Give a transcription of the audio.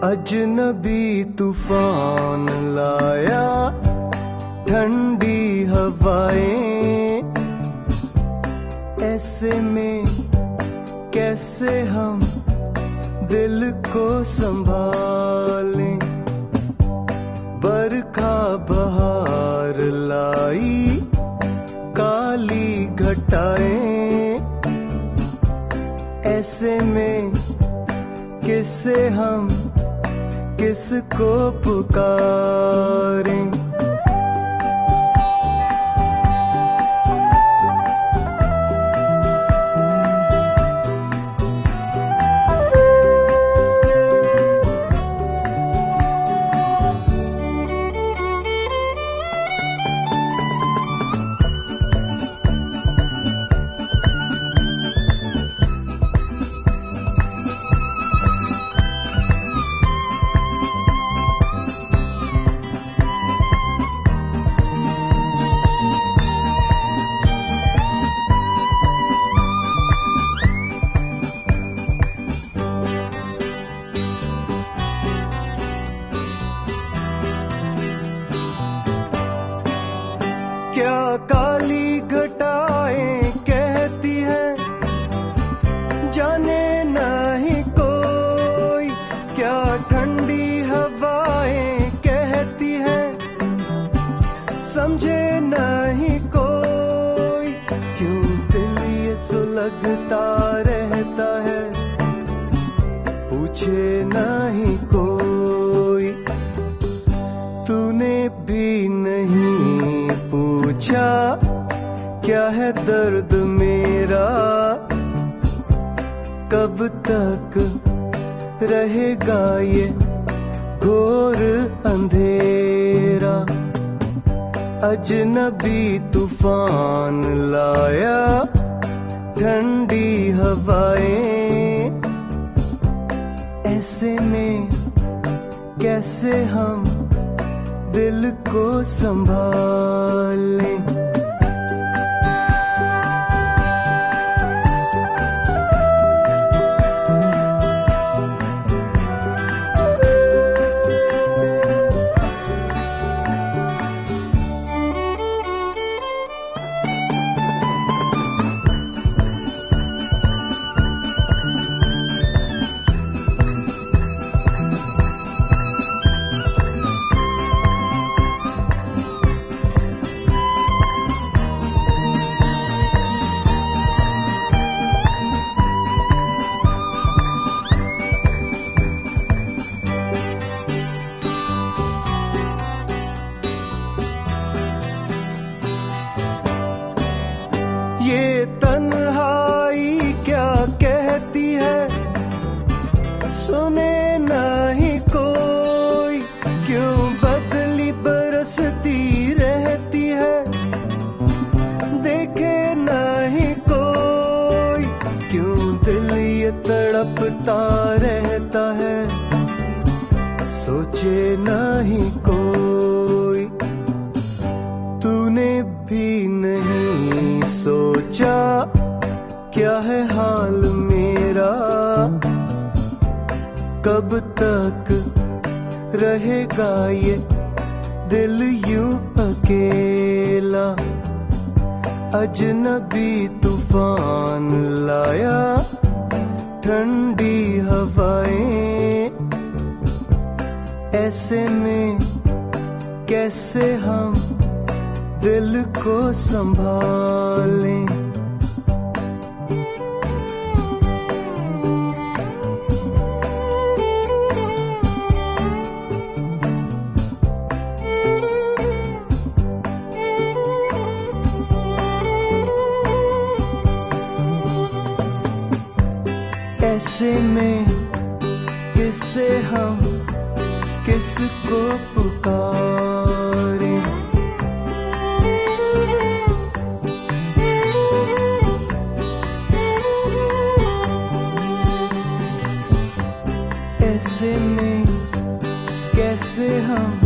अजनबी तूफान लाया ठंडी हवाएं, ऐसे में कैसे हम दिल को संभालें। बरखा बहार लाई काली घटाएं, ऐसे में किससे हम किसको पुकारें। क्या काली घटाएं कहती है जाने नहीं कोई, क्या ठंडी हवाएं कहती है समझे नहीं कोई। क्यों दिल ये सुलगता रहता है पूछे नहीं कोई। तूने भी नहीं पूछा क्या है दर्द मेरा, कब तक रहेगा ये घोर अंधेरा। अजनबी तूफान लाया ठंडी हवाएं, ऐसे में कैसे हम दिल को संभालें। ये तन्हाई क्या कहती है सुने नहीं कोई, क्यों बदली बरसती रहती है देखे नहीं कोई। क्यों दिल ये तड़पता रहता है सोचे नहीं कोई। तूने भी नहीं सोचा क्या है हाल मेरा, कब तक रहेगा ये दिल यूं अकेला। अजनबी तूफान लाया ठंडी हवाएं, ऐसे में कैसे हम दिल को संभालें। ऐसे में किससे हम किसको पुकारें। ऐसे में कैसे हम